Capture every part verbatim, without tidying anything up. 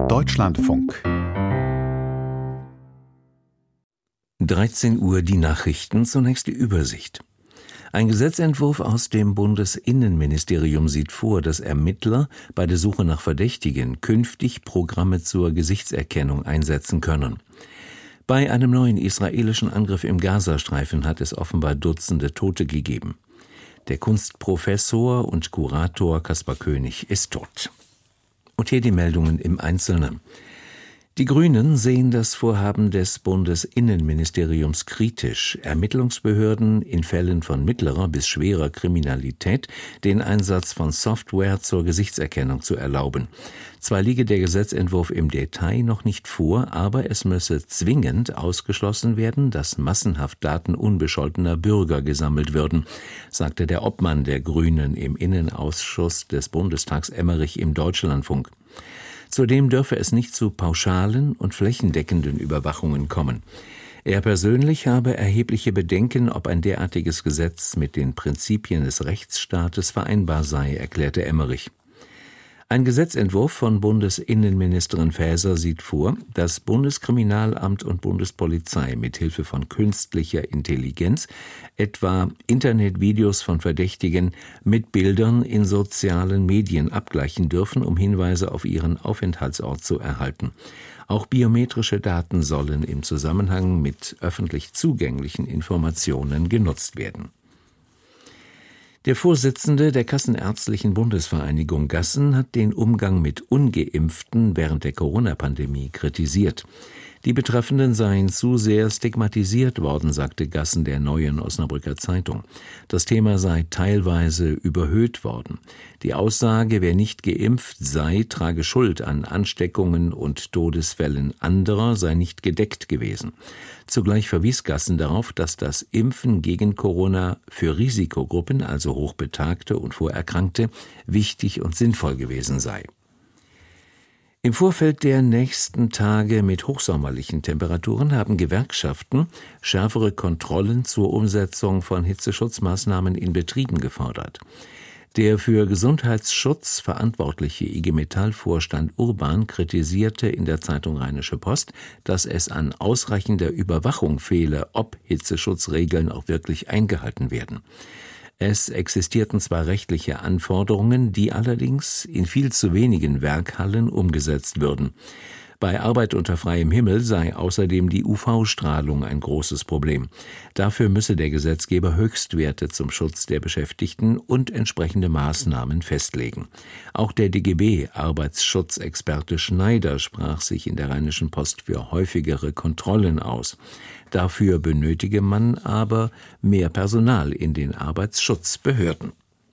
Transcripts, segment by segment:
Deutschlandfunk. dreizehn Uhr die Nachrichten, zunächst die Übersicht. Ein Gesetzentwurf aus dem Bundesinnenministerium sieht vor, dass Ermittler bei der Suche nach Verdächtigen künftig Programme zur Gesichtserkennung einsetzen können. Bei einem neuen israelischen Angriff im Gazastreifen hat es offenbar Dutzende Tote gegeben. Der Kunstprofessor und Kurator Kaspar König ist tot. Und hier die Meldungen im Einzelnen. Die Grünen sehen das Vorhaben des Bundesinnenministeriums kritisch, Ermittlungsbehörden in Fällen von mittlerer bis schwerer Kriminalität den Einsatz von Software zur Gesichtserkennung zu erlauben. Zwar liege der Gesetzentwurf im Detail noch nicht vor, aber es müsse zwingend ausgeschlossen werden, dass massenhaft Daten unbescholtener Bürger gesammelt würden, sagte der Obmann der Grünen im Innenausschuss des Bundestags Emmerich im Deutschlandfunk. Zudem dürfe es nicht zu pauschalen und flächendeckenden Überwachungen kommen. Er persönlich habe erhebliche Bedenken, ob ein derartiges Gesetz mit den Prinzipien des Rechtsstaates vereinbar sei, erklärte Emmerich. Ein Gesetzentwurf von Bundesinnenministerin Faeser sieht vor, dass Bundeskriminalamt und Bundespolizei mit Hilfe von künstlicher Intelligenz etwa Internetvideos von Verdächtigen mit Bildern in sozialen Medien abgleichen dürfen, um Hinweise auf ihren Aufenthaltsort zu erhalten. Auch biometrische Daten sollen im Zusammenhang mit öffentlich zugänglichen Informationen genutzt werden. Der Vorsitzende der Kassenärztlichen Bundesvereinigung Gassen hat den Umgang mit Ungeimpften während der Corona-Pandemie kritisiert. Die Betreffenden seien zu sehr stigmatisiert worden, sagte Gassen der Neuen Osnabrücker Zeitung. Das Thema sei teilweise überhöht worden. Die Aussage, wer nicht geimpft sei, trage Schuld an Ansteckungen und Todesfällen anderer, sei nicht gedeckt gewesen. Zugleich verwies Gassen darauf, dass das Impfen gegen Corona für Risikogruppen, also Hochbetagte und Vorerkrankte, wichtig und sinnvoll gewesen sei. Im Vorfeld der nächsten Tage mit hochsommerlichen Temperaturen haben Gewerkschaften schärfere Kontrollen zur Umsetzung von Hitzeschutzmaßnahmen in Betrieben gefordert. Der für Gesundheitsschutz verantwortliche I G Metall-Vorstand Urban kritisierte in der Zeitung Rheinische Post, dass es an ausreichender Überwachung fehle, ob Hitzeschutzregeln auch wirklich eingehalten werden. Es existierten zwar rechtliche Anforderungen, die allerdings in viel zu wenigen Werkhallen umgesetzt würden. Bei Arbeit unter freiem Himmel sei außerdem die U V-Strahlung ein großes Problem. Dafür müsse der Gesetzgeber Höchstwerte zum Schutz der Beschäftigten und entsprechende Maßnahmen festlegen. Auch der D G B-Arbeitsschutzexperte Schneider sprach sich in der Rheinischen Post für häufigere Kontrollen aus. Dafür benötige man aber mehr Personal in den Arbeitsschutzbehörden.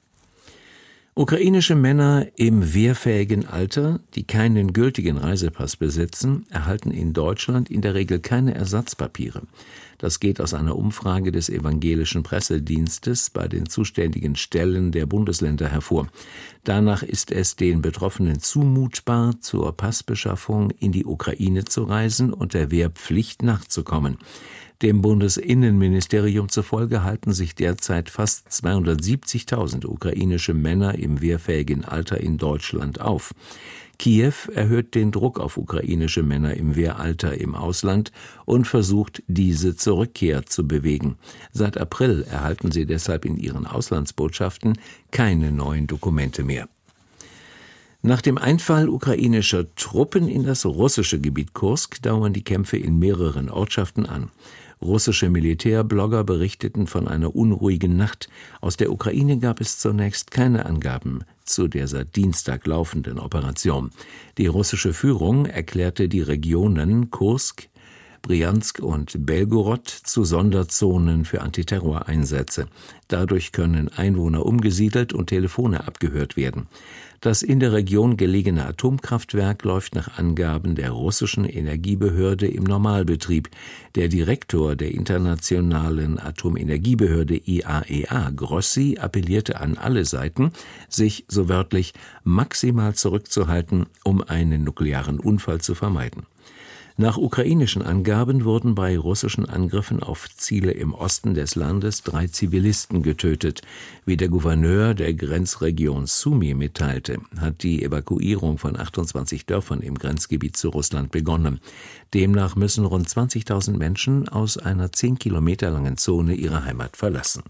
Ukrainische Männer im wehrfähigen Alter, die keinen gültigen Reisepass besitzen, erhalten in Deutschland in der Regel keine Ersatzpapiere. Das geht aus einer Umfrage des evangelischen Pressedienstes bei den zuständigen Stellen der Bundesländer hervor. Danach ist es den Betroffenen zumutbar, zur Passbeschaffung in die Ukraine zu reisen und der Wehrpflicht nachzukommen. Dem Bundesinnenministerium zufolge halten sich derzeit fast zweihundertsiebzigtausend ukrainische Männer im wehrfähigen Alter in Deutschland auf. Kiew erhöht den Druck auf ukrainische Männer im Wehralter im Ausland und versucht, diese zur Rückkehr zu bewegen. Seit April erhalten sie deshalb in ihren Auslandsbotschaften keine neuen Dokumente mehr. Nach dem Einfall ukrainischer Truppen in das russische Gebiet Kursk dauern die Kämpfe in mehreren Ortschaften an. Russische Militärblogger berichteten von einer unruhigen Nacht. Aus der Ukraine gab es zunächst keine Angaben zu der seit Dienstag laufenden Operation. Die russische Führung erklärte die Regionen Kursk, Bryansk und Belgorod zu Sonderzonen für Antiterroreinsätze. Dadurch können Einwohner umgesiedelt und Telefone abgehört werden. Das in der Region gelegene Atomkraftwerk läuft nach Angaben der russischen Energiebehörde im Normalbetrieb. Der Direktor der internationalen Atomenergiebehörde I A E A, Grossi, appellierte an alle Seiten, sich, so wörtlich, maximal zurückzuhalten, um einen nuklearen Unfall zu vermeiden. Nach ukrainischen Angaben wurden bei russischen Angriffen auf Ziele im Osten des Landes drei Zivilisten getötet. Wie der Gouverneur der Grenzregion Sumy mitteilte, hat die Evakuierung von achtundzwanzig Dörfern im Grenzgebiet zu Russland begonnen. Demnach müssen rund zwanzigtausend Menschen aus einer zehn Kilometer langen Zone ihre Heimat verlassen.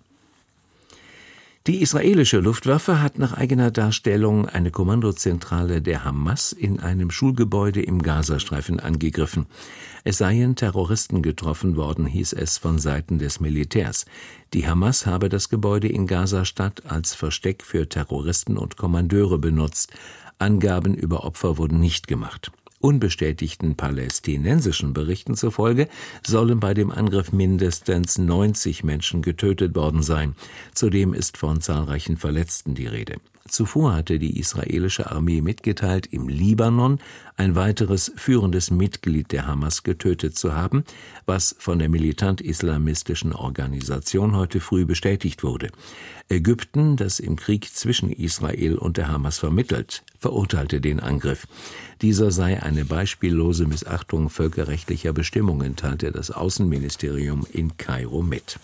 Die israelische Luftwaffe hat nach eigener Darstellung eine Kommandozentrale der Hamas in einem Schulgebäude im Gazastreifen angegriffen. Es seien Terroristen getroffen worden, hieß es von Seiten des Militärs. Die Hamas habe das Gebäude in Gazastadt als Versteck für Terroristen und Kommandeure benutzt. Angaben über Opfer wurden nicht gemacht. Unbestätigten palästinensischen Berichten zufolge sollen bei dem Angriff mindestens neunzig Menschen getötet worden sein. Zudem ist von zahlreichen Verletzten die Rede. Zuvor hatte die israelische Armee mitgeteilt, im Libanon ein weiteres führendes Mitglied der Hamas getötet zu haben, was von der militant-islamistischen Organisation heute früh bestätigt wurde. Ägypten, das im Krieg zwischen Israel und der Hamas vermittelt, verurteilte den Angriff. Dieser sei eine beispiellose Missachtung völkerrechtlicher Bestimmungen, teilte das Außenministerium in Kairo mit.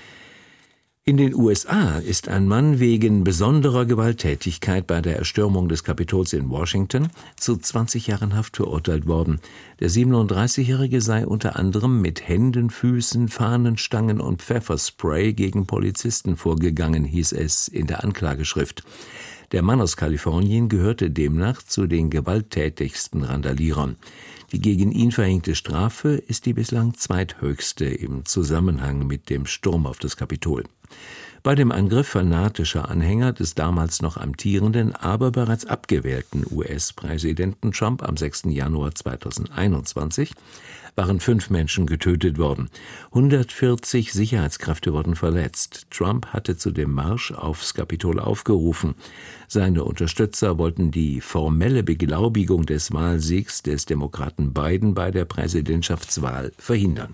In den U S A ist ein Mann wegen besonderer Gewalttätigkeit bei der Erstürmung des Kapitols in Washington zu zwanzig Jahren Haft verurteilt worden. Der siebenunddreißigjährige sei unter anderem mit Händen, Füßen, Fahnenstangen und Pfefferspray gegen Polizisten vorgegangen, hieß es in der Anklageschrift. Der Mann aus Kalifornien gehörte demnach zu den gewalttätigsten Randalierern. Die gegen ihn verhängte Strafe ist die bislang zweithöchste im Zusammenhang mit dem Sturm auf das Kapitol. Bei dem Angriff fanatischer Anhänger des damals noch amtierenden, aber bereits abgewählten U S-Präsidenten Trump am sechsten Januar zweitausendeinundzwanzig waren fünf Menschen getötet worden. hundertvierzig Sicherheitskräfte wurden verletzt. Trump hatte zu dem Marsch aufs Kapitol aufgerufen. Seine Unterstützer wollten die formelle Beglaubigung des Wahlsiegs des Demokraten Biden bei der Präsidentschaftswahl verhindern.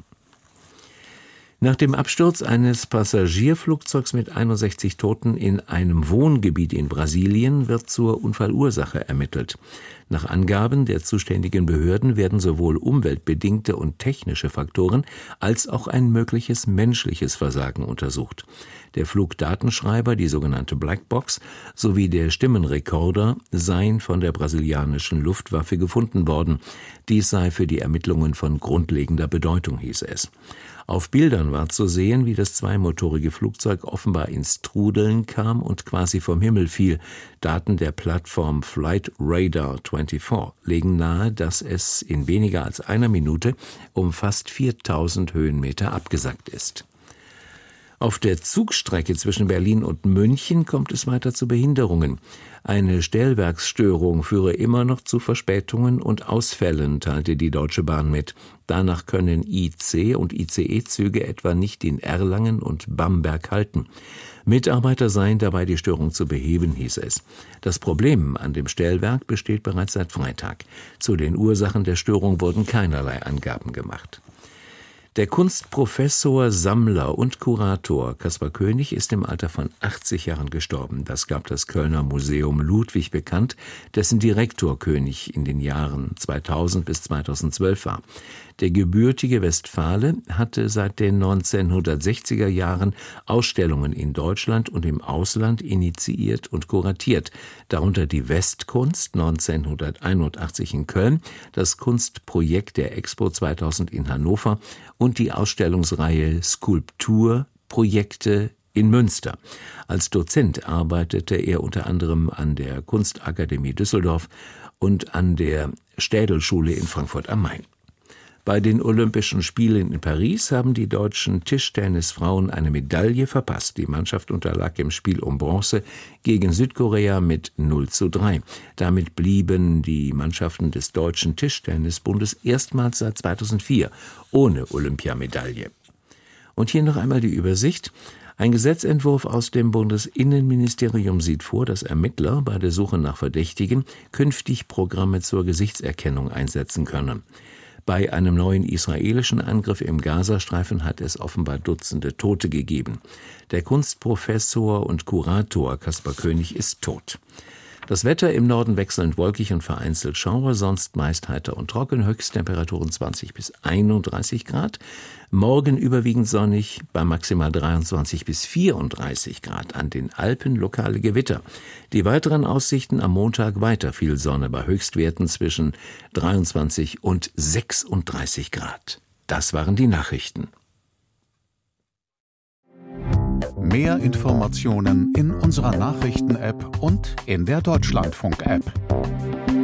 Nach dem Absturz eines Passagierflugzeugs mit einundsechzig Toten in einem Wohngebiet in Brasilien wird zur Unfallursache ermittelt. Nach Angaben der zuständigen Behörden werden sowohl umweltbedingte und technische Faktoren als auch ein mögliches menschliches Versagen untersucht. Der Flugdatenschreiber, die sogenannte Blackbox, sowie der Stimmenrekorder seien von der brasilianischen Luftwaffe gefunden worden. Dies sei für die Ermittlungen von grundlegender Bedeutung, hieß es. Auf Bildern war zu sehen, wie das zweimotorige Flugzeug offenbar ins Trudeln kam und quasi vom Himmel fiel. Daten der Plattform Flight Radar vierundzwanzig legen nahe, dass es in weniger als einer Minute um fast viertausend Höhenmeter abgesackt ist. Auf der Zugstrecke zwischen Berlin und München kommt es weiter zu Behinderungen. Eine Stellwerksstörung führe immer noch zu Verspätungen und Ausfällen, teilte die Deutsche Bahn mit. Danach können I C- und I C E-Züge etwa nicht in Erlangen und Bamberg halten. Mitarbeiter seien dabei, die Störung zu beheben, hieß es. Das Problem an dem Stellwerk besteht bereits seit Freitag. Zu den Ursachen der Störung wurden keinerlei Angaben gemacht. Der Kunstprofessor, Sammler und Kurator Caspar Koenig ist im Alter von achtzig Jahren gestorben. Das gab das Kölner Museum Ludwig bekannt, dessen Direktor Koenig in den Jahren zweitausend bis zweitausendzwölf war. Der gebürtige Westfale hatte seit den neunzehnhundertsechziger Jahren Ausstellungen in Deutschland und im Ausland initiiert und kuratiert, darunter die Westkunst neunzehnhunderteinundachtzig in Köln, das Kunstprojekt der Expo zweitausend in Hannover und die Ausstellungsreihe Skulpturprojekte in Münster. Als Dozent arbeitete er unter anderem an der Kunstakademie Düsseldorf und an der Städelschule in Frankfurt am Main. Bei den Olympischen Spielen in Paris haben die deutschen Tischtennisfrauen eine Medaille verpasst. Die Mannschaft unterlag im Spiel um Bronze gegen Südkorea mit null zu drei. Damit blieben die Mannschaften des Deutschen Tischtennisbundes erstmals seit zweitausendvier ohne Olympiamedaille. Und hier noch einmal die Übersicht. Ein Gesetzentwurf aus dem Bundesinnenministerium sieht vor, dass Ermittler bei der Suche nach Verdächtigen künftig Programme zur Gesichtserkennung einsetzen können. Bei einem neuen israelischen Angriff im Gazastreifen hat es offenbar Dutzende Tote gegeben. Der Kunstprofessor und Kurator Caspar Koenig ist tot. Das Wetter im Norden wechselnd wolkig und vereinzelt Schauer, sonst meist heiter und trocken, Höchsttemperaturen zwanzig bis einunddreißig Grad. Morgen überwiegend sonnig, bei maximal dreiundzwanzig bis vierunddreißig Grad, an den Alpen lokale Gewitter. Die weiteren Aussichten am Montag weiter viel Sonne bei Höchstwerten zwischen dreiundzwanzig und sechsunddreißig Grad. Das waren die Nachrichten. Mehr Informationen in unserer Nachrichten-App und in der Deutschlandfunk-App.